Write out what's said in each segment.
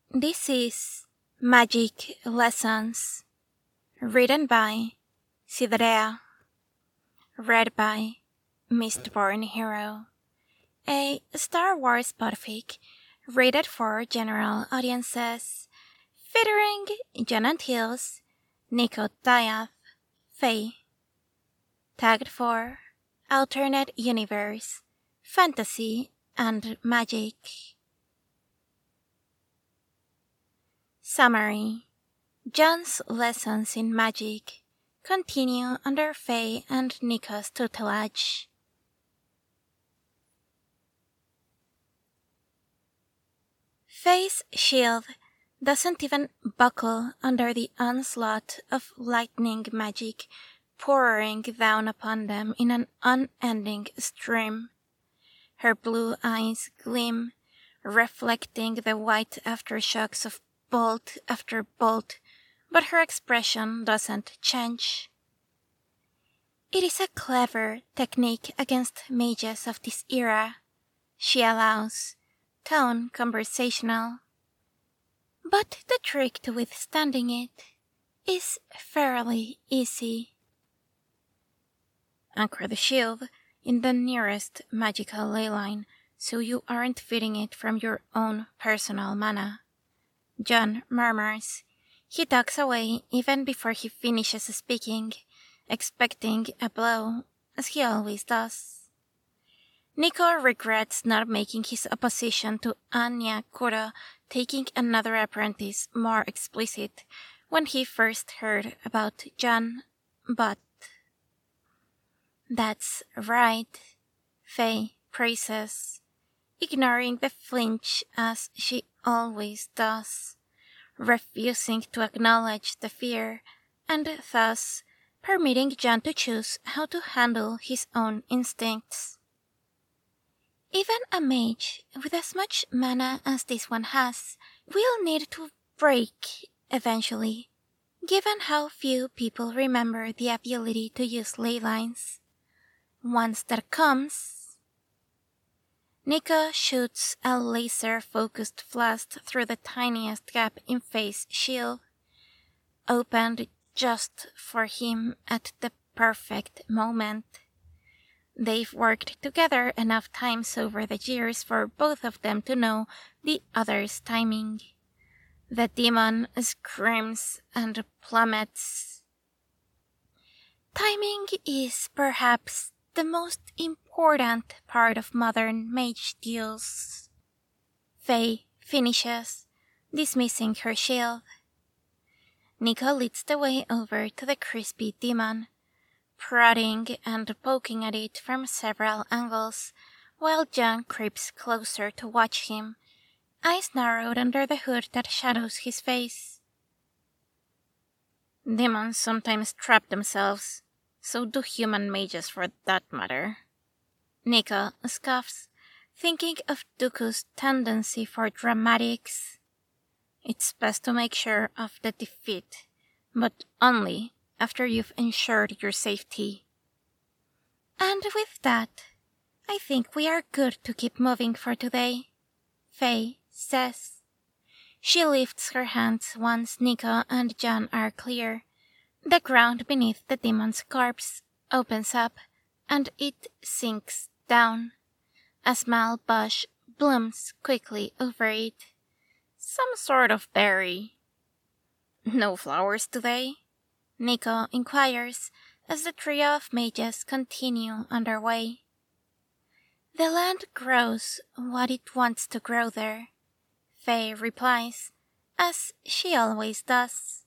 This is Magic Lessons, written by Sidrea, read by Mistborn Hero, a Star Wars podfic rated for general audiences, featuring Jon Antilles, Nico Diaz, Faye. Tagged for Alternate Universe, Fantasy, and Magic. Summary: Jon's lessons in magic continue under Faye and Nico's tutelage. Faye's shield doesn't even buckle under the onslaught of lightning magic pouring down upon them in an unending stream. Her blue eyes gleam, reflecting the white aftershocks of bolt after bolt, but her expression doesn't change. It is a clever technique against mages of this era, she allows, tone conversational. But the trick to withstanding it is fairly easy. Anchor the shield in the nearest magical ley line so you aren't feeding it from your own personal mana. Jon murmurs. He ducks away even before he finishes speaking, expecting a blow, as he always does. Nico regrets not making his opposition to Anya Kuro taking another apprentice more explicit when he first heard about Jon, but... That's right, Faye praises, ignoring the flinch as she always does, refusing to acknowledge the fear, and thus permitting Jon to choose how to handle his own instincts. Even a mage with as much mana as this one has will need to break eventually, given how few people remember the ability to use ley lines. Once that comes... Nico shoots a laser-focused blast through the tiniest gap in Faye's shield, opened just for him at the perfect moment. They've worked together enough times over the years for both of them to know the other's timing. The demon screams and plummets. Timing is perhaps the most important part of modern mage duels. Faye finishes, dismissing her shield. Nico leads the way over to the crispy demon, prodding and poking at it from several angles, while Jon creeps closer to watch him, eyes narrowed under the hood that shadows his face. Demons sometimes trap themselves. So do human mages for that matter. Nico scoffs, thinking of Dooku's tendency for dramatics. It's best to make sure of the defeat, but only after you've ensured your safety. And with that, I think we are good to keep moving for today, Faye says. She lifts her hands once Nico and Jon are clear. The ground beneath the demon's corpse opens up, and it sinks down. A small bush blooms quickly over it. Some sort of berry. No flowers today? Nico inquires as the trio of mages continue underway. The land grows what it wants to grow there, Faye replies, as she always does.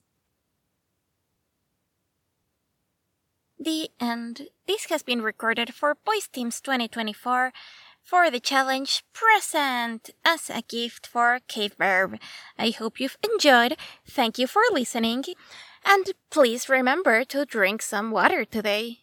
The end. This has been recorded for Boys Teams 2024 for the challenge Present as a gift for Cave Verb. I hope you've enjoyed. Thank you for listening. And please remember to drink some water today.